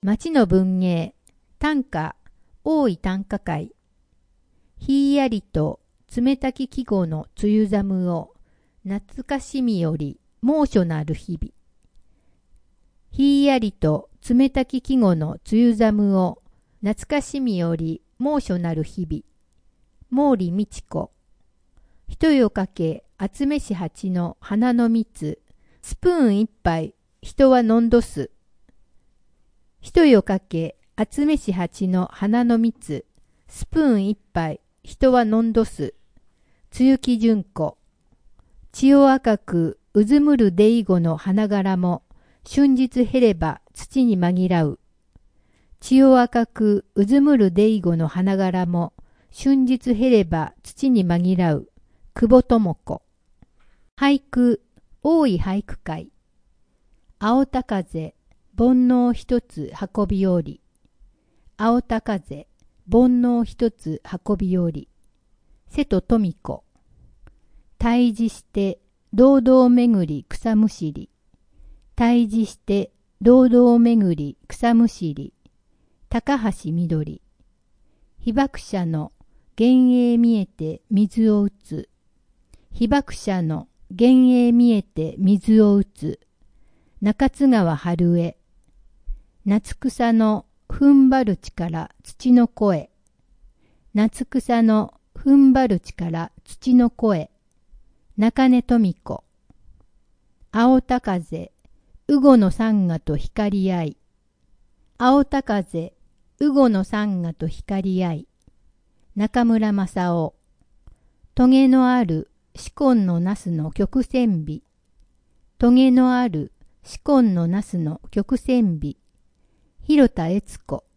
町の文芸、短歌、大井短歌会。ひいやりと冷たき季語の梅雨寒を、懐かしみより猛暑なる日々。ひいやりと冷たき季語の梅雨寒を、懐かしみより猛暑なる日々。毛利道子。一夜かけ集めし蜂の花の蜜、スプーン一杯人は飲んどす。一夜かけ集めし蜂の花の蜜、スプーン一杯人は飲んどす。露木純子。血を赤くうずむるデイゴの花柄も、春日減れば土に紛らう。血を赤くうずむるデイゴの花柄も、春日減れば土に紛らう。久保智子。俳句、大井俳句会。青田風、煩悩一つ運びおり。青田風、煩悩一つ運びおり。瀬戸富子。退治して堂々巡り草むしり。退治して堂々巡り草むしり。高橋みどり。被爆者の幻影見えて水を打つ。被爆者の幻影見えて水を打つ。中津川春江。夏草の踏ん張る力土の声。夏草の踏ん張る力土の声。中根富子。青田風、羽後の山河と光り合い。青田風、羽後の山河と光り合い。中村正夫。トゲのある紫根のナスの曲線美。トゲのある紫根のナスの曲線美。広田悦子。